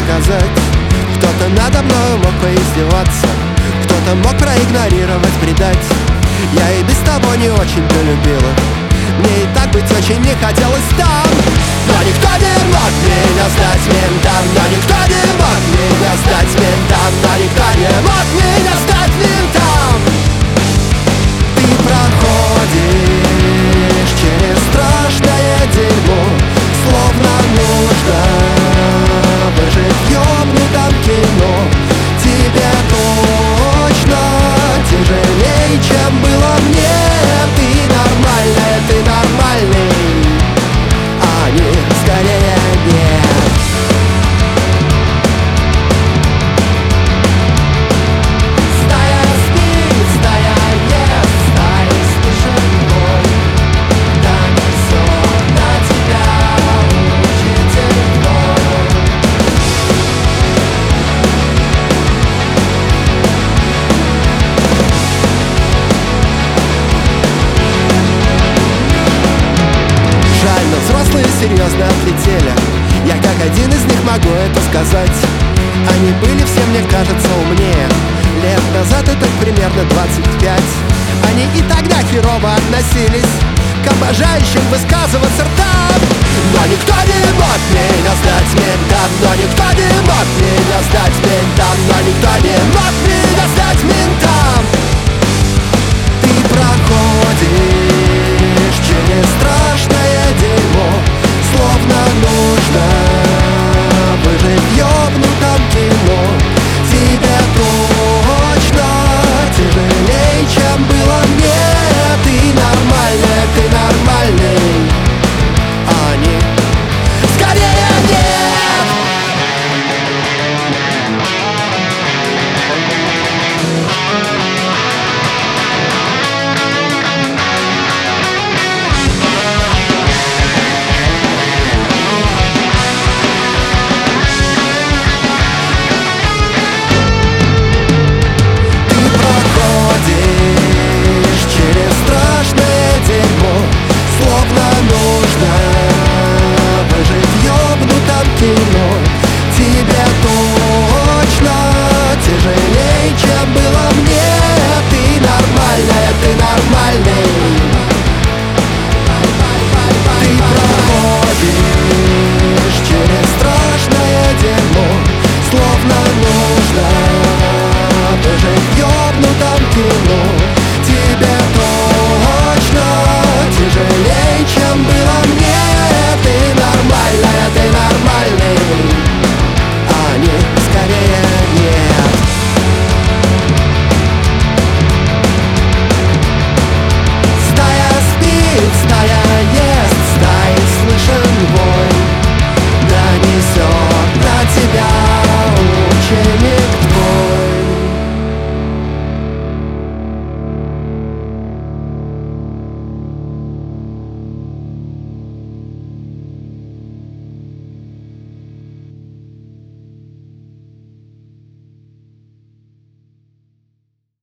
показать. Кто-то надо мною мог поиздеваться, кто-то мог проигнорировать, предать. Я и без того не очень-то любила, мне и так быть очень не хотелось там. Но никто не мог меня сдать ментам, но никто не мог меня сдать ментам, но никто не мог меня сдать ментам. Ты проходишь через страшное дерьмо, словно нужно выжить в ёбнутом кино. Тебе точно тяжелее, чем было мне. Ты нормальная, ты нормальный, а они скорее нет. Стая спит, стая ест, стая слышит боль. Да несёт на тебя учитель твой. Жаль, но взрослые серьезно отлетели. Я как один из них могу это сказать. Они были все, мне кажется, умнее. Лет назад это примерно 25. Они и тогда херово относились к обожающим высказываться ртам. Но никто не мог меня сдать ментам, но никто не мог меня сдать ментам, но никто не мог меня сдать ментам. Ты проходишь